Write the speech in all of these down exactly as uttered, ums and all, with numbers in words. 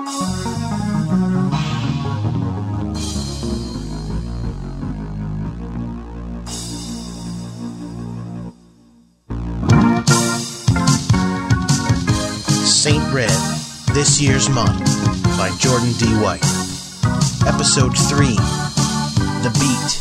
Saint Red, This Year's Month, by Jordan D. White. Episode three, The Beat.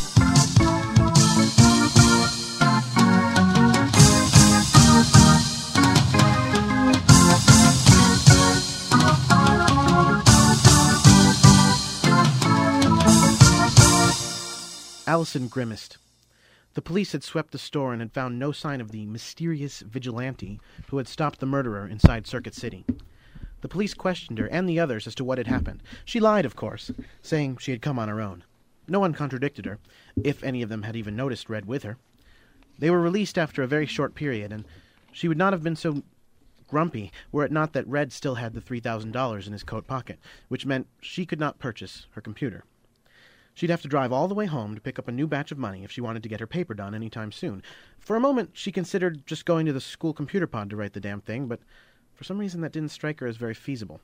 Allison grimaced. The police had swept the store and had found no sign of the mysterious vigilante who had stopped the murderer inside Circuit City. The police questioned her and the others as to what had happened. She lied, of course, saying she had come on her own. No one contradicted her, if any of them had even noticed Red with her. They were released after a very short period, and she would not have been so grumpy were it not that Red still had the three thousand dollars in his coat pocket, which meant she could not purchase her computer. She'd have to drive all the way home to pick up a new batch of money if she wanted to get her paper done any time soon. For a moment, she considered just going to the school computer pod to write the damn thing, but for some reason that didn't strike her as very feasible.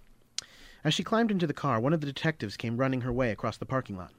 As she climbed into the car, one of the detectives came running her way across the parking lot.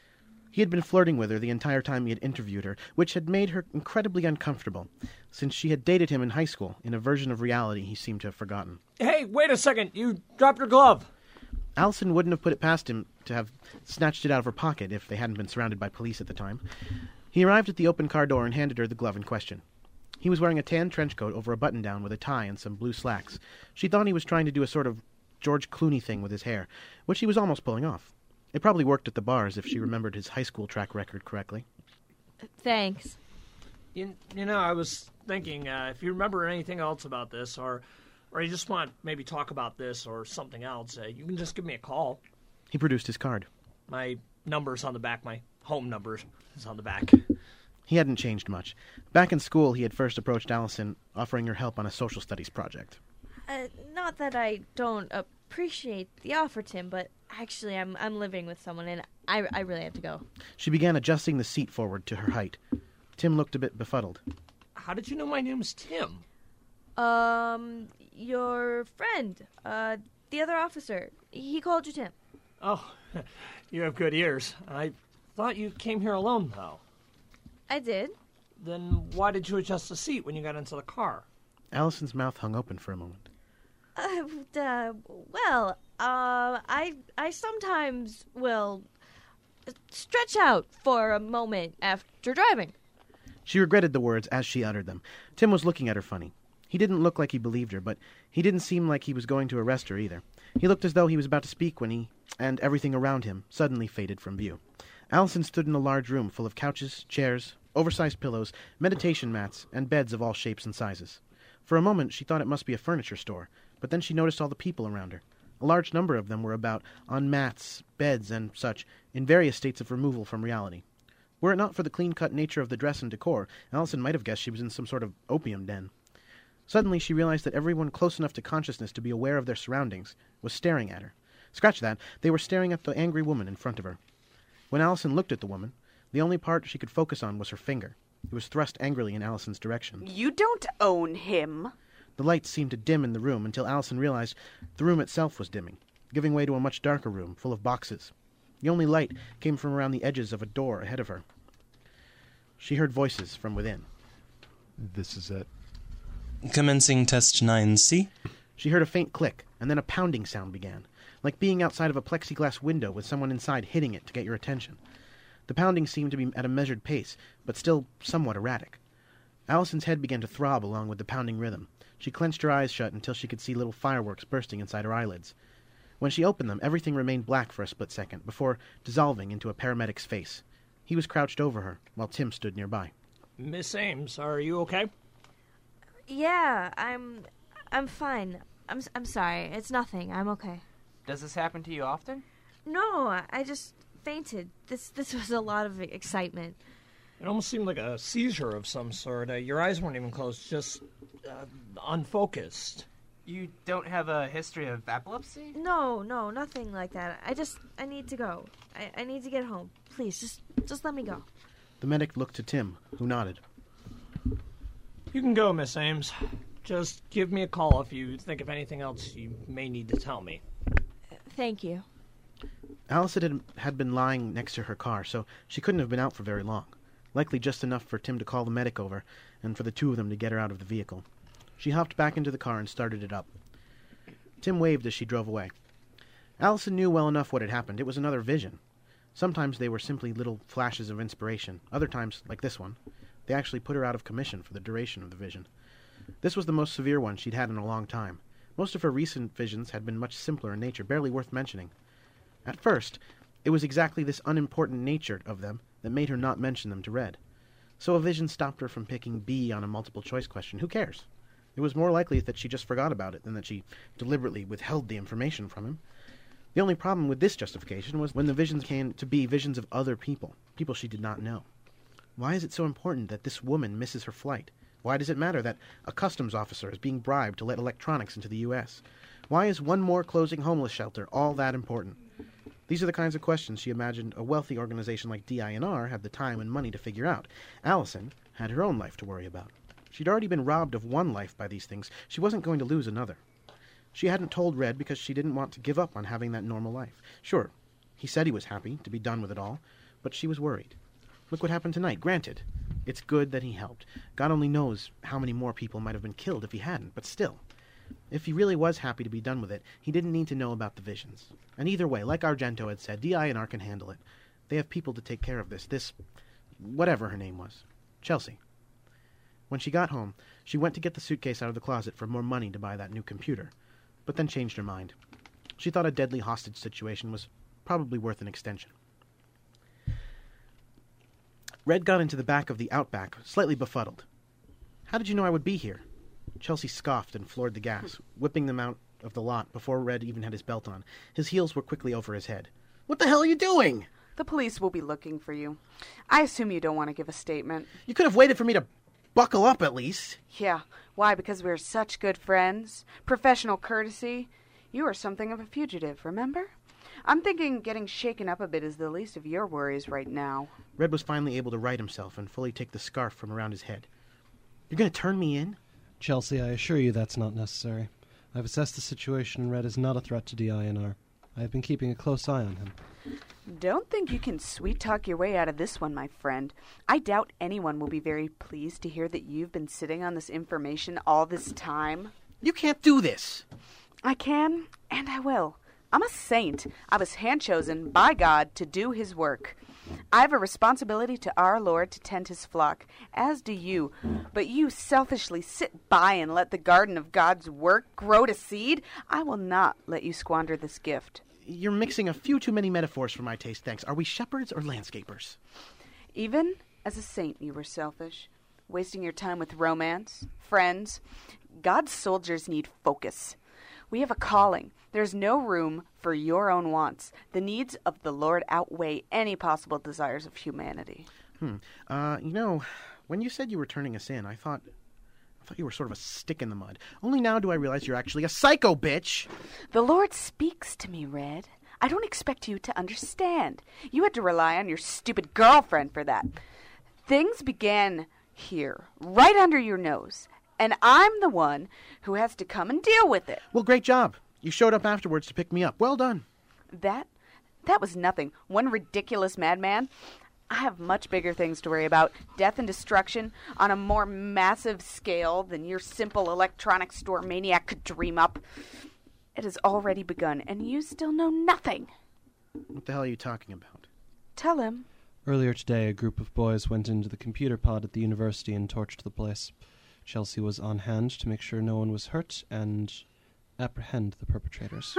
He had been flirting with her the entire time he had interviewed her, which had made her incredibly uncomfortable, since she had dated him in high school, in a version of reality he seemed to have forgotten. Hey, wait a second! You dropped your glove! Allison wouldn't have put it past him to have snatched it out of her pocket if they hadn't been surrounded by police at the time. He arrived at the open car door and handed her the glove in question. He was wearing a tan trench coat over a button-down with a tie and some blue slacks. She thought he was trying to do a sort of George Clooney thing with his hair, which he was almost pulling off. It probably worked at the bars if she remembered his high school track record correctly. Thanks. You, you know, I was thinking, uh, if you remember anything else about this, or or you just want to maybe talk about this or something else, uh, you can just give me a call. He produced his card. My number's on the back. My home number is on the back. He hadn't changed much. Back in school, he had first approached Allison, offering her help on a social studies project. Uh, not that I don't appreciate the offer, Tim, but actually I'm I'm living with someone, and I, I really have to go. She began adjusting the seat forward to her height. Tim looked a bit befuddled. How did you know my name's Tim? Um, your friend, uh, the other officer, he called you Tim. Oh, you have good ears. I thought you came here alone, though. I did. Then why did you adjust the seat when you got into the car? Allison's mouth hung open for a moment. Uh, uh well, uh, I, I sometimes will stretch out for a moment after driving. She regretted the words as she uttered them. Tim was looking at her funny. He didn't look like he believed her, but he didn't seem like he was going to arrest her either. He looked as though he was about to speak when he, and everything around him, suddenly faded from view. Allison stood in a large room full of couches, chairs, oversized pillows, meditation mats, and beds of all shapes and sizes. For a moment she thought it must be a furniture store, but then she noticed all the people around her. A large number of them were about, on mats, beds, and such, in various states of removal from reality. Were it not for the clean-cut nature of the dress and decor, Allison might have guessed she was in some sort of opium den. Suddenly she realized that everyone close enough to consciousness to be aware of their surroundings was staring at her. Scratch that, they were staring at the angry woman in front of her. When Allison looked at the woman, the only part she could focus on was her finger. It was thrust angrily in Allison's direction. You don't own him. The lights seemed to dim in the room until Allison realized the room itself was dimming, giving way to a much darker room full of boxes. The only light came from around the edges of a door ahead of her. She heard voices from within. This is it. Commencing test nine C. She heard a faint click, and then a pounding sound began, like being outside of a plexiglass window with someone inside hitting it to get your attention. The pounding seemed to be at a measured pace, but still somewhat erratic. Allison's head began to throb along with the pounding rhythm. She clenched her eyes shut until she could see little fireworks bursting inside her eyelids. When she opened them, everything remained black for a split second, before dissolving into a paramedic's face. He was crouched over her, while Tim stood nearby. Miss Ames, are you okay? Yeah, I'm... I'm fine. I'm I'm sorry. It's nothing. I'm okay. Does this happen to you often? No, I just fainted. This this was a lot of excitement. It almost seemed like a seizure of some sort. Uh, your eyes weren't even closed, just uh, unfocused. You don't have a history of epilepsy? No, no, nothing like that. I just, I need to go. I, I need to get home. Please, just just let me go. The medic looked to Tim, who nodded. You can go, Miss Ames. Just give me a call if you think of anything else you may need to tell me. Thank you. Allison had, had been lying next to her car, so she couldn't have been out for very long. Likely just enough for Tim to call the medic over, and for the two of them to get her out of the vehicle. She hopped back into the car and started it up. Tim waved as she drove away. Allison knew well enough what had happened. It was another vision. Sometimes they were simply little flashes of inspiration. Other times, like this one, they actually put her out of commission for the duration of the vision. This was the most severe one she'd had in a long time. Most of her recent visions had been much simpler in nature, barely worth mentioning. At first, it was exactly this unimportant nature of them that made her not mention them to Red. So a vision stopped her from picking B on a multiple-choice question. Who cares? It was more likely that she just forgot about it than that she deliberately withheld the information from him. The only problem with this justification was when the visions came to be visions of other people, people she did not know. Why is it so important that this woman misses her flight? Why does it matter that a customs officer is being bribed to let electronics into the U S? Why is one more closing homeless shelter all that important? These are the kinds of questions she imagined a wealthy organization like D I N R had the time and money to figure out. Allison had her own life to worry about. She'd already been robbed of one life by these things. She wasn't going to lose another. She hadn't told Red because she didn't want to give up on having that normal life. Sure, he said he was happy to be done with it all, but she was worried. Look what happened tonight. Granted, it's good that he helped. God only knows how many more people might have been killed if he hadn't, but still. If he really was happy to be done with it, he didn't need to know about the visions. And either way, like Argento had said, D I N R can handle it. They have people to take care of this. This, whatever her name was. Chelsea. When she got home, she went to get the suitcase out of the closet for more money to buy that new computer, but then changed her mind. She thought a deadly hostage situation was probably worth an extension. Red got into the back of the Outback, slightly befuddled. How did you know I would be here? Chelsea scoffed and floored the gas, whipping them out of the lot before Red even had his belt on. His heels were quickly over his head. What the hell are you doing? The police will be looking for you. I assume you don't want to give a statement. You could have waited for me to buckle up at least. Yeah. Why? Because we're such good friends? Professional courtesy? You are something of a fugitive, remember? I'm thinking getting shaken up a bit is the least of your worries right now. Red was finally able to right himself and fully take the scarf from around his head. You're going to turn me in? Chelsea, I assure you that's not necessary. I've assessed the situation and Red is not a threat to D I N R. I have been keeping a close eye on him. Don't think you can sweet-talk your way out of this one, my friend. I doubt anyone will be very pleased to hear that you've been sitting on this information all this time. You can't do this. I can, and I will. I'm a saint. I was hand-chosen by God to do his work. I have a responsibility to our Lord to tend his flock, as do you. But you selfishly sit by and let the garden of God's work grow to seed. I will not let you squander this gift. You're mixing a few too many metaphors for my taste, thanks. Are we shepherds or landscapers? Even as a saint, you were selfish, wasting your time with romance, friends. God's soldiers need focus. We have a calling. There's no room for your own wants. The needs of the Lord outweigh any possible desires of humanity. Hmm. Uh, you know, when you said you were turning us in, I thought... I thought you were sort of a stick in the mud. Only now do I realize you're actually a psycho bitch! The Lord speaks to me, Red. I don't expect you to understand. You had to rely on your stupid girlfriend for that. Things began here, right under your nose. And I'm the one who has to come and deal with it. Well, great job. You showed up afterwards to pick me up. Well done. That? That was nothing. One ridiculous madman. I have much bigger things to worry about. Death and destruction on a more massive scale than your simple electronics store maniac could dream up. It has already begun, and you still know nothing. What the hell are you talking about? Tell him. Earlier today, a group of boys went into the computer pod at the university and torched the place. Chelsea was on hand to make sure no one was hurt and apprehend the perpetrators.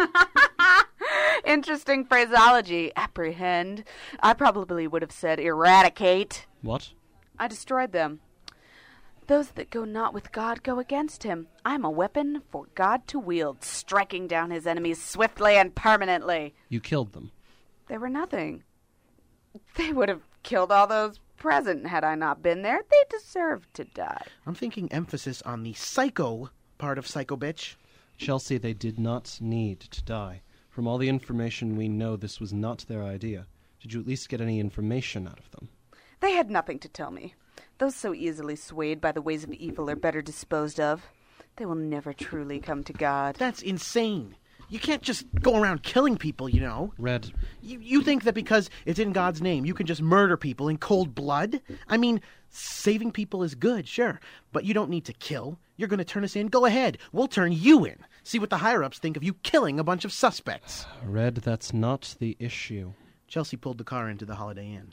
Interesting phraseology. Apprehend. I probably would have said eradicate. What? I destroyed them. Those that go not with God go against him. I am a weapon for God to wield, striking down his enemies swiftly and permanently. You killed them. They were nothing. They would have killed all those present had I not been there. They deserved to die. I'm thinking emphasis on the psycho part of psycho bitch. Chelsea, they did not need to die. From all the information we know, this was not their idea. Did you at least get any information out of them? They had nothing to tell me. Those so easily swayed by the ways of evil are better disposed of. They will never truly come to God. That's insane. You can't just go around killing people, you know. Red, You, you think that because it's in God's name, you can just murder people in cold blood? I mean, saving people is good, sure, but you don't need to kill. You're going to turn us in? Go ahead. We'll turn you in. See what the higher-ups think of you killing a bunch of suspects. Red, that's not the issue. Chelsea pulled the car into the Holiday Inn.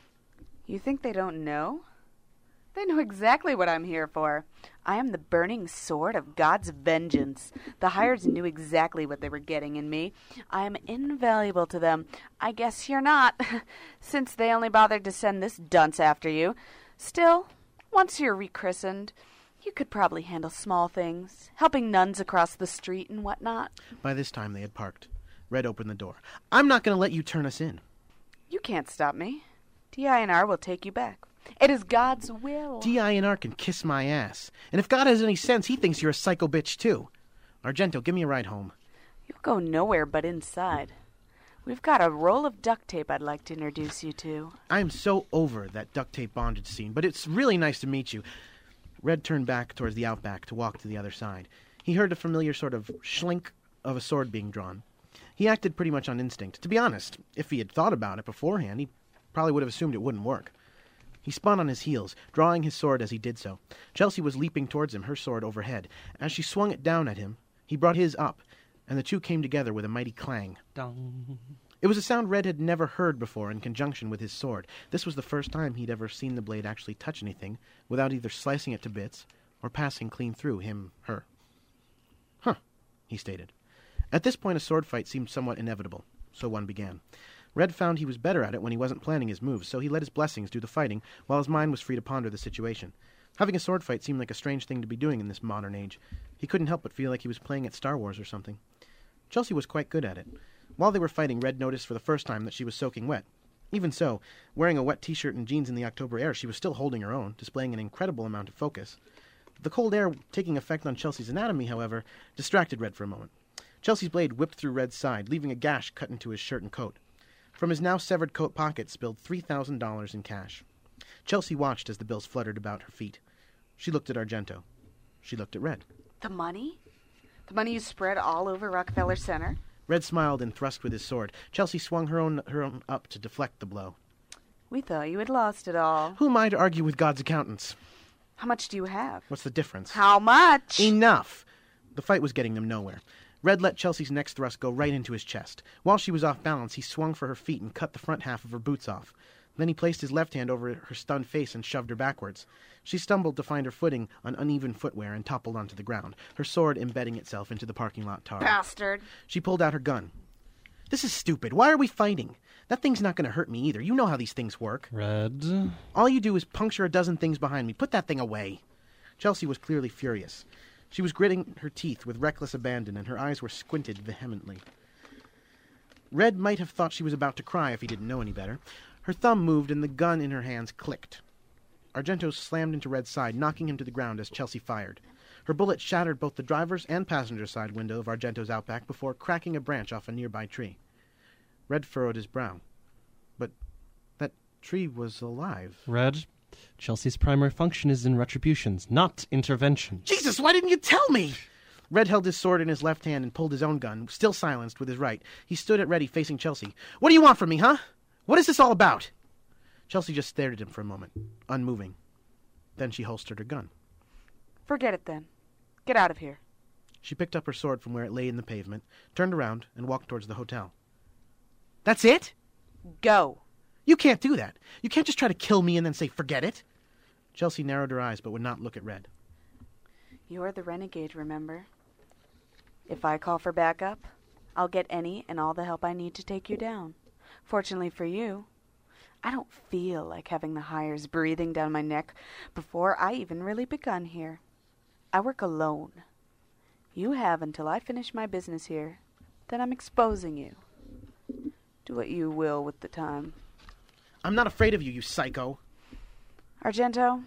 You think they don't know? They know exactly what I'm here for. I am the burning sword of God's vengeance. The Hires knew exactly what they were getting in me. I am invaluable to them. I guess you're not, since they only bothered to send this dunce after you. Still, once you're rechristened, you could probably handle small things, helping nuns across the street and whatnot. By this time, they had parked. Red opened the door. I'm not going to let you turn us in. You can't stop me. D I N R will take you back. It is God's will. D I N R can kiss my ass. And if God has any sense, he thinks you're a psycho bitch, too. Argento, give me a ride home. You'll go nowhere but inside. We've got a roll of duct tape I'd like to introduce you to. I am so over that duct tape bondage scene, but it's really nice to meet you. Red turned back towards the outback to walk to the other side. He heard a familiar sort of schlink of a sword being drawn. He acted pretty much on instinct. To be honest, if he had thought about it beforehand, he probably would have assumed it wouldn't work. He spun on his heels, drawing his sword as he did so. Chelsea was leaping towards him, her sword overhead. As she swung it down at him, he brought his up, and the two came together with a mighty clang. Dong. It was a sound Red had never heard before in conjunction with his sword. This was the first time he'd ever seen the blade actually touch anything, without either slicing it to bits or passing clean through him, her. Huh, he stated. At this point, a sword fight seemed somewhat inevitable, so one began. Red found he was better at it when he wasn't planning his moves, so he let his blessings do the fighting, while his mind was free to ponder the situation. Having a sword fight seemed like a strange thing to be doing in this modern age. He couldn't help but feel like he was playing at Star Wars or something. Chelsea was quite good at it. While they were fighting, Red noticed for the first time that she was soaking wet. Even so, wearing a wet t-shirt and jeans in the October air, she was still holding her own, displaying an incredible amount of focus. The cold air taking effect on Chelsea's anatomy, however, distracted Red for a moment. Chelsea's blade whipped through Red's side, leaving a gash cut into his shirt and coat. From his now severed coat pocket spilled three thousand dollars in cash. Chelsea watched as the bills fluttered about her feet. She looked at Argento. She looked at Red. The money? The money you spread all over Rockefeller Center? Red smiled and thrust with his sword. Chelsea swung her own, her own up to deflect the blow. We thought you had lost it all. Who am I to argue with God's accountants? How much do you have? What's the difference? How much? Enough! The fight was getting them nowhere. Red let Chelsea's next thrust go right into his chest. While she was off balance, he swung for her feet and cut the front half of her boots off. Then he placed his left hand over her stunned face and shoved her backwards. She stumbled to find her footing on uneven footwear and toppled onto the ground, her sword embedding itself into the parking lot tar. Bastard. She pulled out her gun. This is stupid. Why are we fighting? That thing's not going to hurt me either. You know how these things work. Red. All you do is puncture a dozen things behind me. Put that thing away. Chelsea was clearly furious. She was gritting her teeth with reckless abandon, and her eyes were squinted vehemently. Red might have thought she was about to cry if he didn't know any better. Her thumb moved, and the gun in her hands clicked. Argento slammed into Red's side, knocking him to the ground as Chelsea fired. Her bullet shattered both the driver's and passenger side window of Argento's Outback before cracking a branch off a nearby tree. Red furrowed his brow. But that tree was alive. Red. Chelsea's primary function is in retributions, not interventions. Jesus, why didn't you tell me? Red held his sword in his left hand and pulled his own gun, still silenced, with his right. He stood at ready, facing Chelsea. What do you want from me, huh? What is this all about? Chelsea just stared at him for a moment, unmoving. Then she holstered her gun. Forget it then. Get out of here. She picked up her sword from where it lay in the pavement, turned around, and walked towards the hotel. That's it? Go. You can't do that. You can't just try to kill me and then say, forget it. Chelsea narrowed her eyes but would not look at Red. You're the renegade, remember? If I call for backup, I'll get any and all the help I need to take you down. Fortunately for you, I don't feel like having the hires breathing down my neck before I even really begun here. I work alone. You have until I finish my business here. Then I'm exposing you. Do what you will with the time. I'm not afraid of you, you psycho. Argento,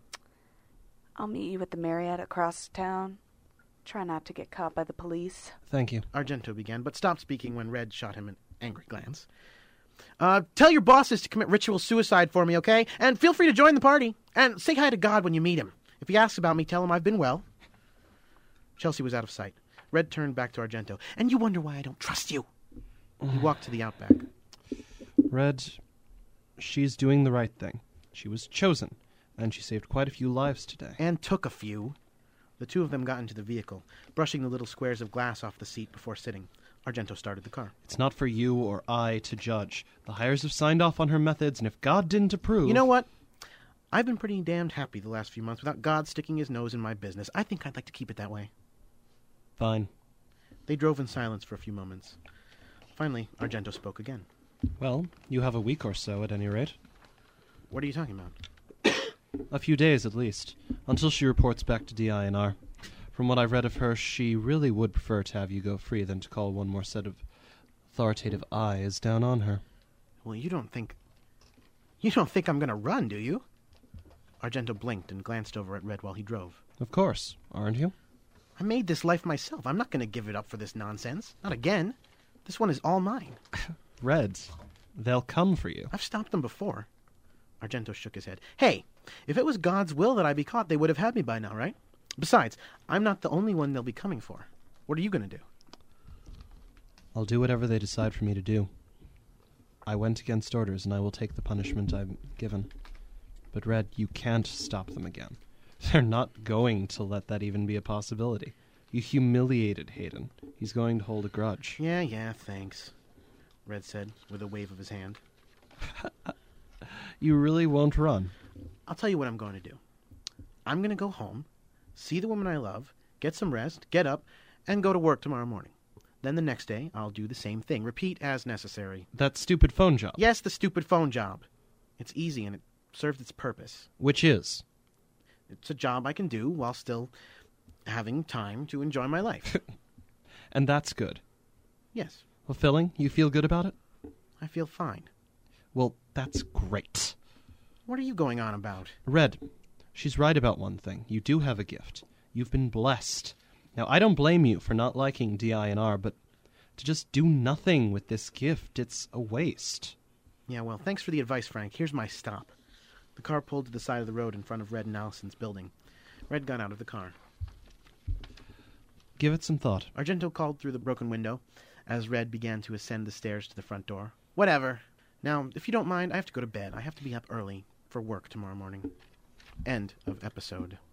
I'll meet you at the Marriott across town. Try not to get caught by the police. Thank you. Argento began, but stopped speaking when Red shot him an angry glance. Uh, tell your bosses to commit ritual suicide for me, okay? And feel free to join the party. And say hi to God when you meet him. If he asks about me, tell him I've been well. Chelsea was out of sight. Red turned back to Argento. And you wonder why I don't trust you. He walked to the outback. Red, she's doing the right thing. She was chosen, and she saved quite a few lives today. And took a few. The two of them got into the vehicle, brushing the little squares of glass off the seat before sitting. Argento started the car. It's not for you or I to judge. The hires have signed off on her methods, and if God didn't approve... You know what? I've been pretty damned happy the last few months without God sticking his nose in my business. I think I'd like to keep it that way. Fine. They drove in silence for a few moments. Finally, Argento spoke again. Well, you have a week or so at any rate. What are you talking about? A few days at least, until she reports back to D I N R. From what I've read of her, she really would prefer to have you go free than to call one more set of authoritative eyes down on her. Well, you don't think... You don't think I'm going to run, do you? Argento blinked and glanced over at Red while he drove. Of course, aren't you? I made this life myself. I'm not going to give it up for this nonsense. Not again. This one is all mine. Red, they'll come for you. I've stopped them before. Argento shook his head. Hey, if it was God's will that I be caught, they would have had me by now, right? Besides, I'm not the only one they'll be coming for. What are you going to do? I'll do whatever they decide for me to do. I went against orders, and I will take the punishment I'm given. But, Red, you can't stop them again. They're not going to let that even be a possibility. You humiliated Hayden. He's going to hold a grudge. Yeah, yeah, thanks, Red said, with a wave of his hand. You really won't run? I'll tell you what I'm going to do. I'm going to go home, see the woman I love, get some rest, get up, and go to work tomorrow morning. Then the next day, I'll do the same thing. Repeat as necessary. That stupid phone job? Yes, the stupid phone job. It's easy and it serves its purpose. Which is? It's a job I can do while still having time to enjoy my life. And that's good? Yes. Fulfilling? You feel good about it? I feel fine. Well, that's great. What are you going on about? Red, she's right about one thing. You do have a gift. You've been blessed. Now, I don't blame you for not liking D I N R, but to just do nothing with this gift, it's a waste. Yeah, well, thanks for the advice, Frank. Here's my stop. The car pulled to the side of the road in front of Red and Allison's building. Red got out of the car. Give it some thought. Argento called through the broken window as Red began to ascend the stairs to the front door. Whatever. Now, if you don't mind, I have to go to bed. I have to be up early for work tomorrow morning. End of episode.